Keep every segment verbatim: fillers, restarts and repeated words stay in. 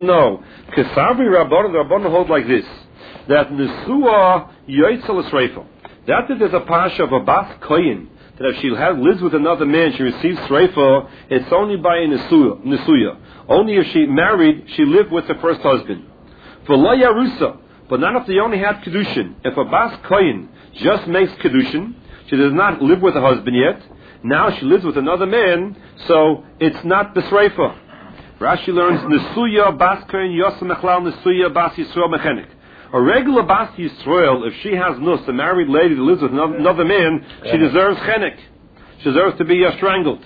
No. Kesavri Rabbanon, the Rabbanon hold like this, that Nesua Yoitzel Esreifel. That if there's a pasha of a Bas Koyin, that if she has, lives with another man, she receives Sreifa, it's only by a Nesuya. Nesuya. Only if she married, she lived with the first husband. For La Yarusa, but not if they only had Kedushin. If a Bas Koyin just makes Kedushin, she does not live with a husband yet, now she lives with another man, so it's not Besreifa. Rashi learns Nesuya Bas Koyin Yosem Echlal Nesuya Bas Yisrael Mechenik. A regular Bas Yisrael, if she has nus, a married lady that lives with another man, she deserves chenek. She deserves to be uh, strangled.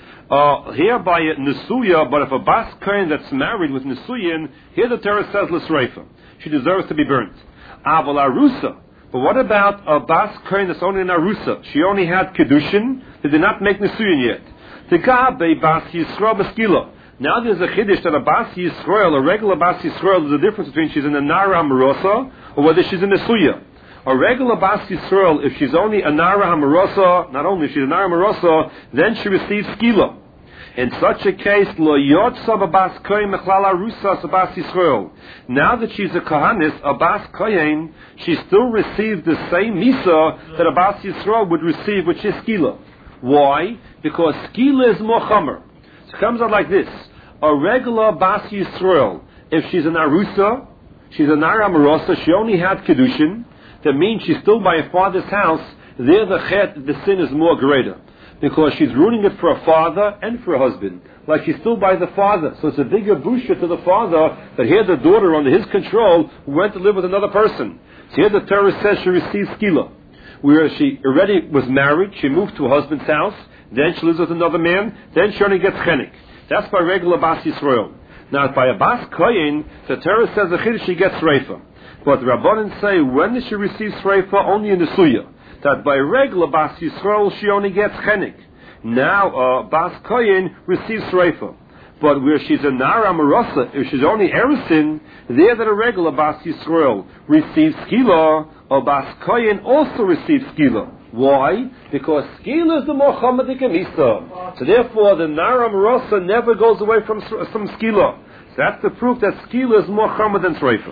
Uh, here by Nesuya, but if a Bas Kohen that's married with Nesuyin, here the Torah says L'sreifa. She deserves to be burnt. Aval Arusa. But what about a Bas Kohen that's only an Arusa? She only had Kedushin, they did not make Nesuyin yet. Tegabe Bas Yisrael Beskila. Now there's a chiddush that a Bas Yisrael, a regular Bas Yisrael, there's a difference between she's in a Nara Hamarosa or whether she's in a Suya. A regular Bas Yisrael, if she's only a Nara Hamarosa, not only if she's a Nara Hamarosa, then she receives Skila. In such a case, Lo Yotza Bas Kohen Mechlal Arusa Bas Yisrael. Now that she's a Kohanis, a Bas Kohen, she still receives the same Misa that a Bas Yisrael would receive, which is Skila. Why? Because Skila is more Chomer. So it comes out like this. A regular Bas Yisrael, if she's an Arusa, she's a Nara Hamarosa, she only had Kedushin, that means she's still by her father's house, there the chet, the sin is more greater. Because she's ruining it for a father and for a husband. Like she's still by the father. So it's a bigger busha to the father that here the daughter under his control went to live with another person. So here the Torah says she receives skila. Whereas she already was married, she moved to her husband's house, then she lives with another man, then she only gets chenik. That's by regular Bas Yisrael. Now, by a Bas Koyin, the Torah says the chiddush she gets Sreifa. But the Rabbanan say, when does she receive Sreifa? Only in the Suya. That by regular Bas Yisrael, she only gets chenik. Now, uh, Bas Koyin receives Sreifa. But where she's a Nara Marasa, if she's only Erisin, there that a regular Bas Yisrael receives Skila, or Bas Koyin also receives Skila. Why? Because Skila is the more Chamadik Misa. So therefore, the Nara Marasa never goes away from, from Skila. So that's the proof that Skila is more Chamad than Sreifa.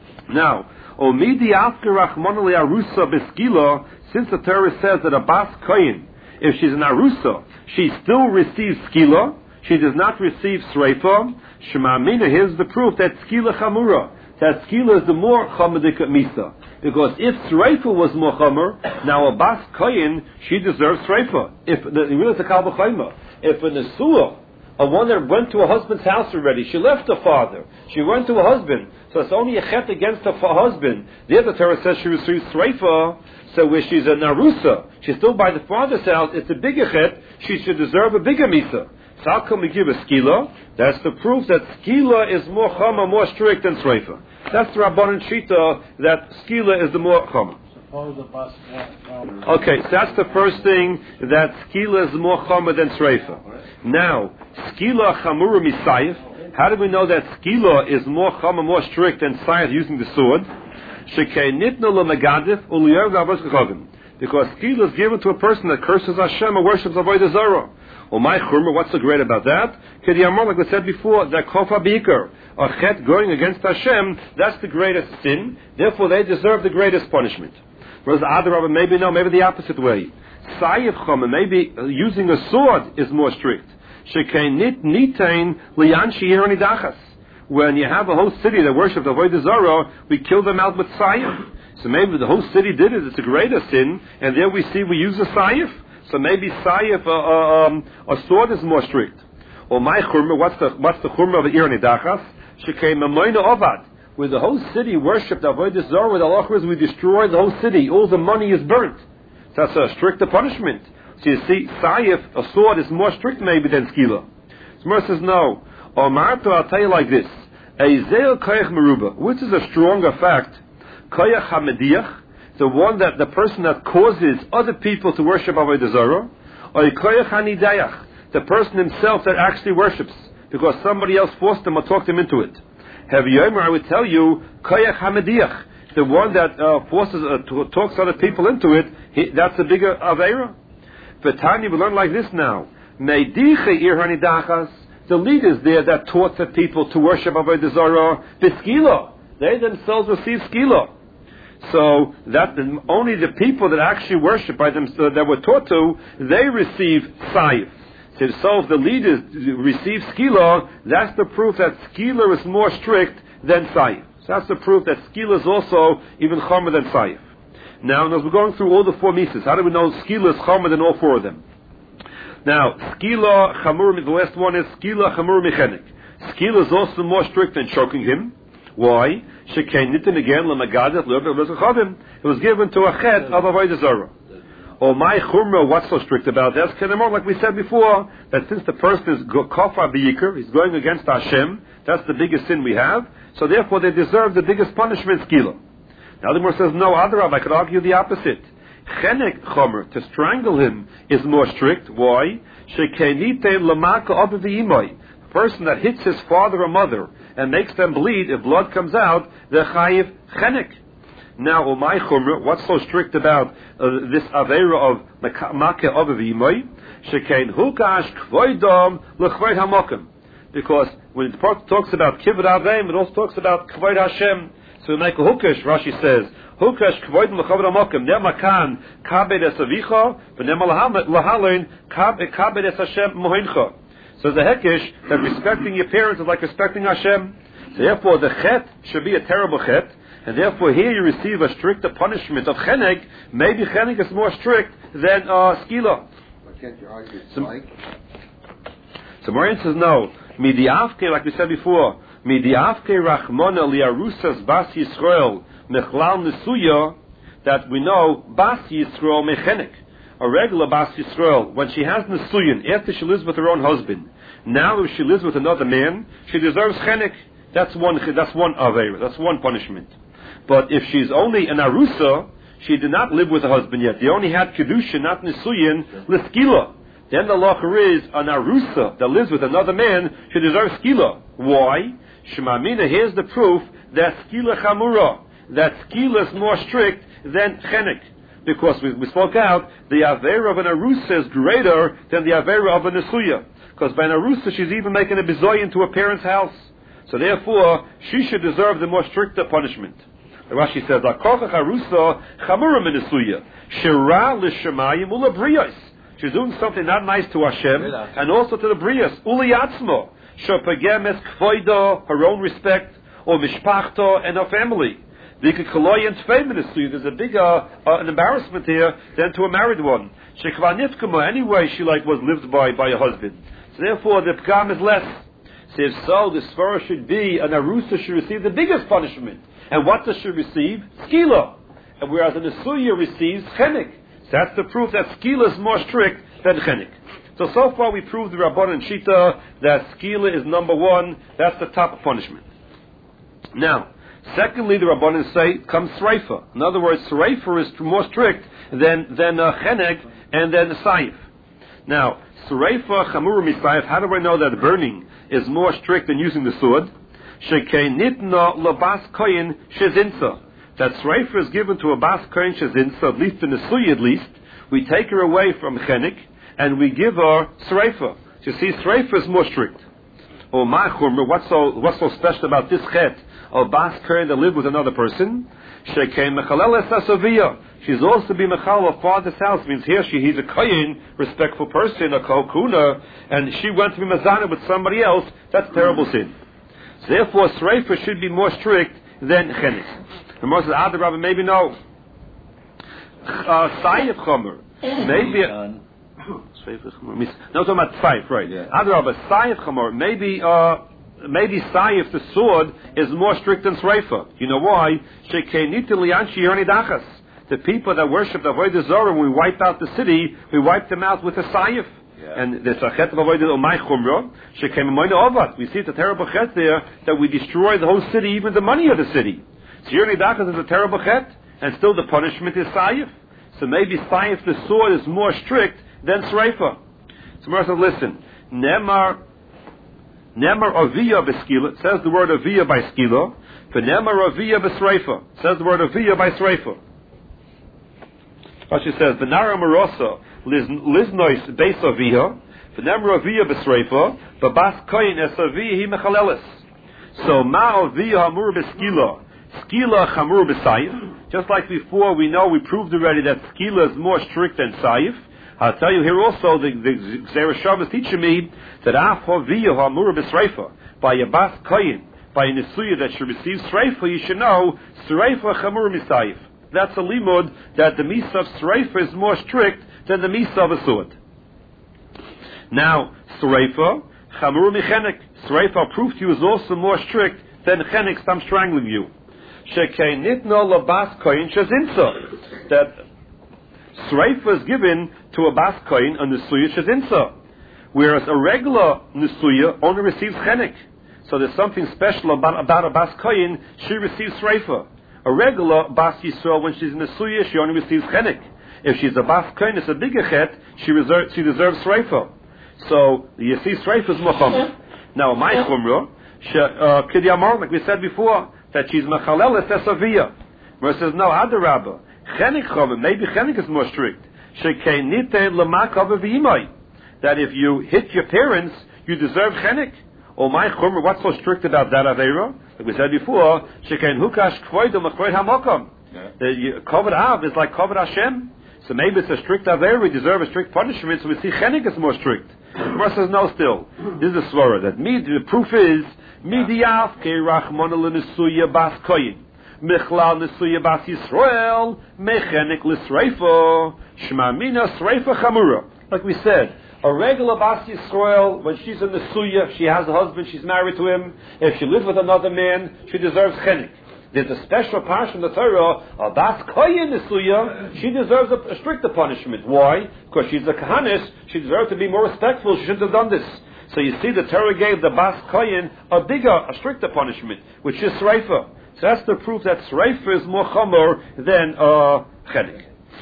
Now, Omidi After Rachmanali Arusa Beskila, since the Torah says that a Bas Koyin, if she's an Arusa, she still receives Skila, she does not receive Sreifa. Shema Mina, here's the proof that Skila Chamura, that Skila is the more Chamadik Misa. Because if Sreifa was more Chamer, now a Bas Koyin, she deserves Sreifa. If the really the Kal B'Chayma, if a Nesua, a one that went to her husband's house already, she left her father, she went to her husband, so it's only a chet against her husband. The other Torah says she receives Sreifa, so where she's a Narusa, she's still by the father's house, it's a bigger chet, she should deserve a bigger Misa. So how can we give a Skila? That's the proof that Skila is more Chama, more strict than Sreifa. That's the Rabbanan Shita, that Skila is the more Chama. Okay, so that's the first thing, that Skila is more Chama than Sreifa. Now, Skila Chamura Misayif, how do we know that Skila is more Chama, more strict than Sayif using the sword? Shekei Nitna L'Megadif U'Liyav Gavos Kechavim. Because Skila is given to a person that curses Hashem and worships Avodah Zarah. Well, my chumrah, what's so great about that? Kediyamor, like we said before, that kofa bikar, a chet going against Hashem, that's the greatest sin. Therefore, they deserve the greatest punishment. Whereas Adarabah, maybe no, maybe the opposite way. Sayif chama, maybe using a sword is more strict. Shekei nit nitain liyan she'ir nidachas. When you have a whole city that worships Avodah Zarah, we kill them out with sayif. So maybe the whole city did it, it's a greater sin, and there we see we use a sayif. So maybe sayif, uh, uh, um, a sword is more strict. Or my churma, what's the what's the churma of Ir Nidachas? Shekei Mamoina Ovad, where the whole city worshipped Avodah Zarah, where the halacha is we destroy the whole city, all the money is burnt. So that's a stricter punishment. So you see, sayif, a sword, is more strict maybe than skila. Smur says no. Or Marto, I'll tell you like this: Ezel Koyach Meruba, which is a stronger fact, Koyach Hamediach, the one that the person that causes other people to worship Avodah Zarah, or Koyach Hanidayach, the person himself that actually worships, because somebody else forced them or talked them into it. Have Yomer, I would tell you, Koyach Hamediach, the one that uh, forces, uh, to, talks other people into it, he, that's a bigger Aveira. But Tanya, we learn like this now. Meidiche Ir Hanidachas, the leaders there that taught the people to worship Avodah Zarah, the skila. They themselves received skila. So that the, only the people that actually worship by them, uh, that were taught to, they receive saif. So, so if the leaders receive skila, that's the proof that skila is more strict than saif. So that's the proof that skila is also even chomer than saif. Now, as we're going through all the four mises, how do we know skila is chomer than all four of them? Now, skila chamur, the last one is skila chamur mechenik. Skila is also more strict than choking him. Why? Shekenitin again lemagadet le'obechadim. It was given to a chet of avodah zarah. Oh my chumra, what's so strict about that? Kenamor, like we said before, that since the person is kafar b'yikr, he's going against Hashem. That's the biggest sin we have. So therefore, they deserve the biggest punishment, skila. Now the Gemara says, no, Adarab, I could argue the opposite. Chenek chomer, to strangle him, is more strict. Why? Shekenite lamaka of the imoy. The person that hits his father or mother and makes them bleed, if blood comes out, the chayiv chenek. Now, umay chomer, what's so strict about uh, this avera of makah of the imoy? Sheken hukash kvoidom lechvoid hamokim. Because when it talks about kivud avim, it also talks about kvoid Hashem. So we make a hukash, Rashi says, hukash kvoid l'chavod hamokim, nema kan kabed es avicha, v'nema lahalin kabed es Hashem mohincha. So the hekish, that respecting your parents is like respecting Hashem. So therefore the chet should be a terrible chet, and therefore here you receive a stricter punishment of chenek. Maybe chenek is more strict than uh, skila. But can't you argue it's so, like? So Marian says no. Midiavke, like we said before, Midiavke rachmona liarusas bas Yisrael mechlal nesuya, that we know bas Yisrael mechenek, a regular bas Yisrael, when she has nesuyin, after she lives with her own husband. Now if she lives with another man, she deserves chenek. That's one, that's one avera, that's one punishment. But if she's only an arusa, she did not live with her husband yet. They only had kedusha, not nesuyin, leskila. Then the lacher is an arusa that lives with another man, she deserves skila. Why? Shemamina, here's the proof that skila chamura, that skila is more strict than chenek. Because we, we spoke out, the avera of an arusa is greater than the avera of a nesuya. Because by an arusa, she's even making a bizoy into her parents' house. So therefore, she should deserve the more stricter punishment. The Rashi says, "Akochach arusa chamura min nesuya, shira l'shemayim ulabriyos." She's doing something not nice to Hashem and also to the Brias. Uli Yatzmo, Shopagemes Kvoido, her own respect, or Mishpachto and her family. There's a bigger uh, an embarrassment here than to a married one. Anyway, she like was lived by by a husband. So therefore, the Pgam is less. So if so, the Sfara should be an Arusa should receive the biggest punishment. And what does she receive? Skila. And whereas an Asuya receives Chenek. So that's the proof that skila is more strict than chenek. So, so far we proved the Rabbanan Shita that skila is number one, that's the top of punishment. Now, secondly, the Rabbanan say, comes sreifa. In other words, sreifa is more strict than, than uh, chenek and then saif. Now, sreifa, chamuru misayif, how do I know that burning is more strict than using the sword? Shekei nitna labas koyin shezinsa. That sreifa is given to a bas kohen shezinsa, at least in the suyi at least. We take her away from chenek and we give her sreifa. You see, sreifa is more strict. Oh my chumra, what's so what's so special about this chet of bas kohen that live with another person? Shekei mechalel esasaviyah. She's also be mechal of father's house. Means here she he's a kohen, respectful person, a kohuna, and she went to be mazana with somebody else. That's terrible sin. So therefore, sreifa should be more strict than chenek. The Moses says, Adir Rabbi, maybe no. Saif chomer, maybe. No, talking about saif, right? Adir Rabbi, saif chomer, maybe. Uh, maybe saif, the sword, is more strict than sreifa. You know why? The people that worship the Avodah Zarah, when we wipe out the city, we wipe them out with a saif. Yeah. And the sachet of avodah umay chumra shekem moina ovat. We see it's a terrible chet there that we destroy the whole city, even the money of the city. So Yirni Dachas is a terrible chet, and still the punishment is saif. So maybe saif, the sword, is more strict than sreifa. So Mara says, listen, nemar nemar aviyah b'skila, says the word aviyah by skila, for nemar aviyah b'sreifa, says the word aviyah by sreifa. Rashi says, v'nara marosa liznois beis aviyah, V'nemra aviyah b'sreifa, b'bas koyin es aviyah hi mechalelis. So ma aviyah hamur b'skila, skila hamur b'sayif. Just like before, we know, we proved already that skila is more strict than sayif. I'll tell you here also, the, the Zera Shav is teaching me that af aviyah hamur b'sreifa, by a bas koyin, by a nisuya that should receive sreifa, you should know, sreifa chamur misayif. That's a limud that the misa of sreifa is more strict than the misa of a sword. Now, sreifa, chamur michenek. Sreifa, proof to you, is also more strict than chenek, I'm strangling you. Shekei nitno labas koyin shazinsa. That sreifa is given to a bas koyin, a nisuya shazinsa. Whereas a regular nisuya only receives chenek. So there's something special about, about a bas koyin, she receives sreifa. A regular bas yisrael, when she's in nisuya, she only receives chenek. If she's a bas koyin, it's a bigger chet, she, reserve, she deserves sreifa. So you see sreifa is mocham. Now my chumrah, kidi amar, like we said before, that she's mechaleles esaviyah. Where it says no, adarabba, chenek chum, maybe chenek is more strict. Shekei nitein lemakav v'imai. That if you hit your parents, you deserve chenek. Oh my chumrah, what's so strict about that aveira? Like we said before, shekein hukash kvoidom akvoid hamakam. The kavod av is like kavod Hashem. So maybe it's a strict aveira, we deserve a strict punishment, so we see chenek is more strict. The Gemara says no still. This is a svara. That me, the proof is, midiyaf ke rachmona l'nesuya bas koyin. Michlal nesuya bas Yisrael, mechenek l'sreifa, shmamina sreifa chamura. Like we said, a regular bas Yisrael, when she's in nesuya, she has a husband, she's married to him. If she lives with another man, she deserves chenek. There's a special part in the Torah, a bas koyin nesuya, she deserves a, a stricter punishment. Why? Because she's a kahanis, she deserves to be more respectful, she shouldn't have done this. So you see, the Torah gave the bas koyin a bigger, a stricter punishment, which is sreifa. So that's the proof that sreifa is more chomer than uh, chenek.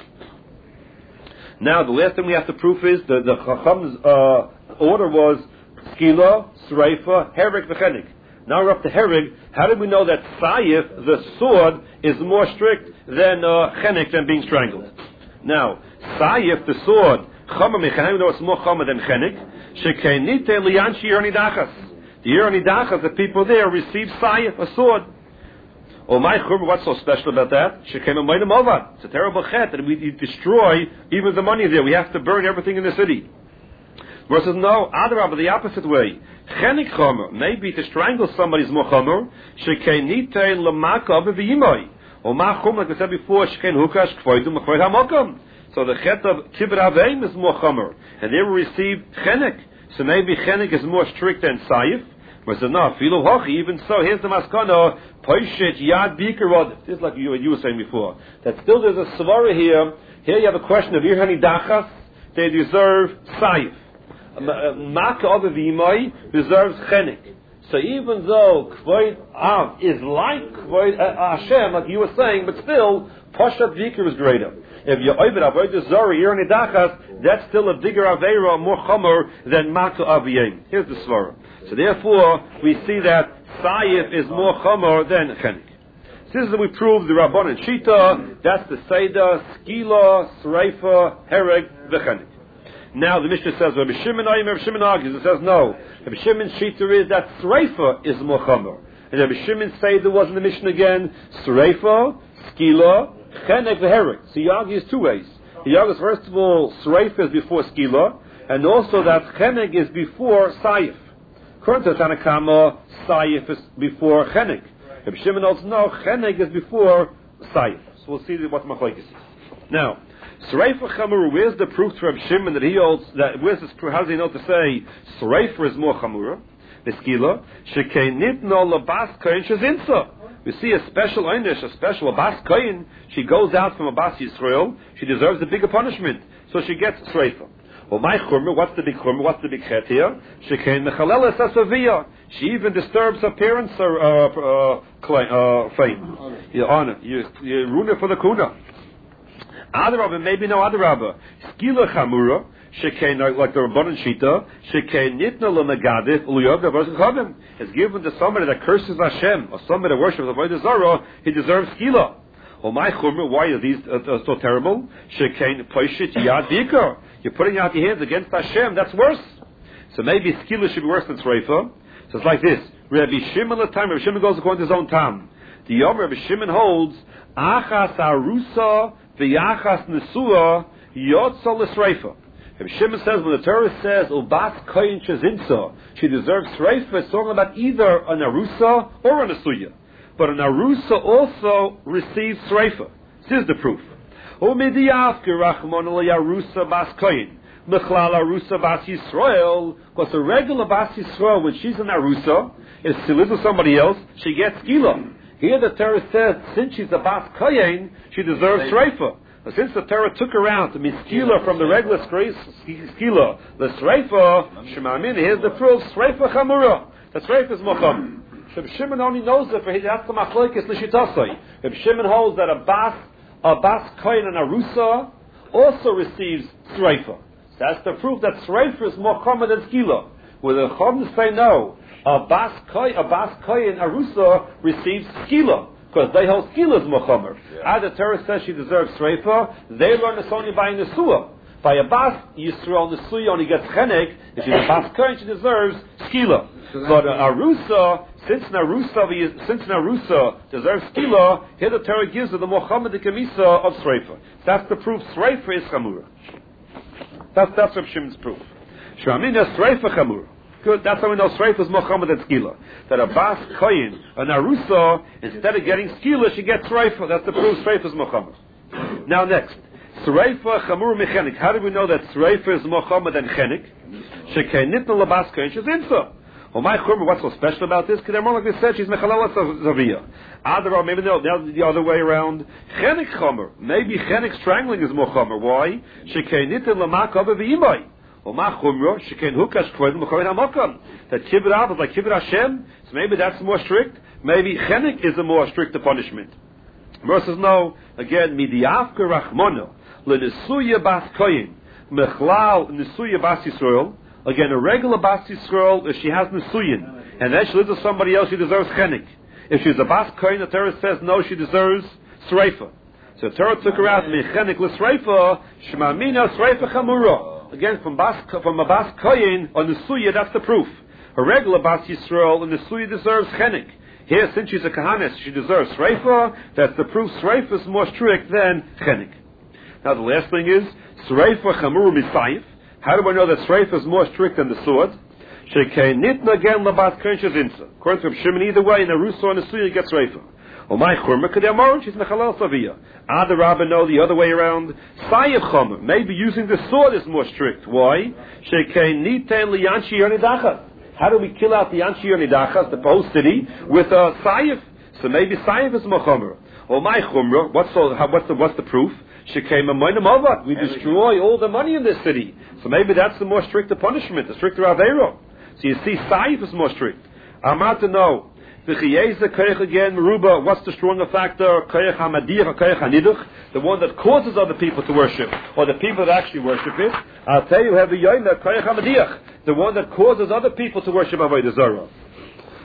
Now, the last thing we have to prove is, the, the Chacham's uh, order was skila, sreifa, herek, v'chenek. Now we're up to Hereg. How do we know that Sayif, the sword, is more strict than uh, Chenek, than being strangled? Now, Sayif, the sword, Chomer Mechan, how do we know it's more Chomer than Chenek? Shekeinite liyanshi Yernidachas. The Yernidachas, the people there, receive Sayif, a sword. Oh my Chomer, what's so special about that? Shekeim Amayim Ovad. It's a terrible chet that we destroy even the money there. We have to burn everything in the city. Versus no, Adarabah, the opposite way. Chenik chomer, maybe to strangle somebody is more chomer. Shekein nitein lemakav v'yimai. Or ma chomer, like we said before, shekein hukash kvoidum akvoid hamokam. So the chet of kibbut aveim is more chomer, and they will receive chenik. So maybe chenik is more strict than sayif. Versus no, filu hochi. Even so, here's the maskana: poishet yad bikerod. This is like you, you were saying before. That still there's a svara here. Here you have a question of irhani dachas. They deserve sayif. Maka of Vimai deserves chenek. So even though Kvoid Av is like Kvoid uh, Hashem, like you were saying, but still, Pashat Vikir is greater. If you Ovid Avodah Zori, you're in Idachas, that's still a bigger Aveira, more Chomer than Maka Aviyim. Here's the Svara. So therefore, we see that Sayif is more Chomer than chenek. This is we prove the Rabban and Shita, that's the Seder, Skila, Sreifa, Hereg, V'chenek. Now the Mishnah says, Rabbi Shimon, Rabbi Shimon argues, it says no. Rabbi Shimon's shita is that Sreifa is more chomer. And Rabbi Shimon say there was in the Mishnah again, Sreifa, Skila, Chenek, V'herek. So he argues two ways. He argues, first of all, Sreifa is before Skila, and also that Chenek is before Sayif. According to Tanakama, Sayif is before Chenek. Rabbi Shimon also, no, Chenek is before Sayif. So we'll see what Machlekes is. Now, Sreifa Chamura, where's the proof to Reb Shimon that he holds, that, where's this proof, how does he know to say, Sreifa is more Chamura, the Skila, Shekei Nitno Labas Koyin Shazinsa. We see a special einish, a special Abbas Koyin, she goes out from Abbas Yisrael, she deserves a bigger punishment, so she gets Sreifa. Well, my Chumra, what's the big Chumra, what's the big Chet here? Shekei Mechaleles Asaviyah. She even disturbs her parents' uh, uh, claim, uh, fame. Your honor, you, you ruin it for the Kuna. Adarabah, maybe no Adarabah. Skila Chamura, Shekein, like the Rabbanan Shita, Shekein Nitna L'Megadif, Uluyov Davos Chavim. It's given to somebody that curses Hashem, or somebody that worships Avodah Zarah, he deserves Skila. Oh my Chumra, why are these uh, uh, so terrible? Shekein Poishit Yad Dikar. You're putting out your hands against Hashem, that's worse. So maybe skila should be worse than sreifa. So it's like this. Rabbi Shimon the time. Rabbi Shimon goes according to his own time. The Yom Rabbi Shimon holds achas arusa v'yachas nesua yotza l'sreifa. Rabbi Shimon says when the Torah says ubas koyin shezinsa, she deserves sreifa. It's talking about either an arusa or an nesuya. But an arusa also receives sreifa. This is the proof. Umidiyaf gerachmon arusa bas koyin. Mechlal arusa bas Yisrael, because a regular bas Yisrael, when she's an arusa, if she lives with somebody else, she gets skila. Here the Torah says, since she's a bas koyin, she deserves sreifa. But since the Torah took her out to be skila from the regular skila, the sreifa, shemamin, here's the proof, sreifa chamura. The sreifa is mocham. Reb Shimon only knows that for his that's the machlokes l'shitasoi. Reb Shimon holds that a bas, a bas koyin and arusa also receives sreifa. That's the proof that sreifa is more common than skila. Where the chum say no, a bas koyin, a bas koyin arusa receives skila because they hold skila as more chomer. As the Torah says she deserves sreifa, they learn this only by nesua. By a bas Yisrael nesuya only gets chenek. If she's a bas koyin, she deserves skila. But uh, arusa, since narusa, since narusa deserves skila, here the Torah gives her the Muhammad Kamisa of sreifa. That's the proof. Sreifa is chamura. That's that's Reb Shimon's proof. Shramina sreifa chamura. Good. That's how we know sreifa is Muhammad and skila. That a bas koyin, a narusa, instead of getting skila, she gets sreifa. That's the proof. Sreifa is Muhammad. Now next, sreifa chamura mechenik. How do we know that sreifa is Muhammad and chenik? Shekei nitna labas koyin shezinsa. Well, my chumrah, what's so special about this? Because they're more like they said, she's mechalala zaviyah. Other, maybe no, the other way around. Chenik chomer. Maybe chenik strangling is more chomer. Why? Shekei nitin lamaka v'imai. Well, my chumrah, shekei hukash kvoid m'chorin hamakam. That kibbut av is like kibbut Hashem. So maybe that's more strict. Maybe chenik is a more strict punishment. Versus no, again, midiafka rachmono. L'nesuya bas koyin. Mechlal nesuya bas Yisrael. Again, a regular bas Yisrael, if she has nesuyin, and then she lives with somebody else, she deserves chenik. If she's a bas koyin, the Torah says no, she deserves sreifa. So the Torah took her out mechenik l'sreifa, shemamina sreifa chamura. Again, from bas from a bas koyin or nesuya, that's the proof. A regular bas Yisrael, and nesuya deserves chenik. Here, since she's a kahanes, she deserves sreifa. That's the proof. Sreifa is more strict than chenik. Now the last thing is sreifa chamura misayif. How do I know that sreifa is more strict than the sword? Shekei nitna again labas koyin shezinsa. According to Reb Shimon, either way, in a rusa and a suya gets sreifa. Oh my chumrah kadei she's mechalal saviyah. Other rabbi know the other way around. Sayev chomer, maybe using the sword is more strict. Why? Shekei niten liyanshi yonidachas. How do we kill out the yanshi yonidachas, the whole city, with a sayev? So maybe sayev is more chomer. Oh my chumrah, what's the what's the what's the proof? We destroy all the money in this city. So maybe that's the more stricter punishment, the stricter Aveiro. So you see, Saif is more strict. I'm out to know. Again, Meruba, what's the stronger factor? The one that causes other people to worship, or the people that actually worship it. I'll tell you, have a yoina, the one that causes other people to worship Avodah Zarah.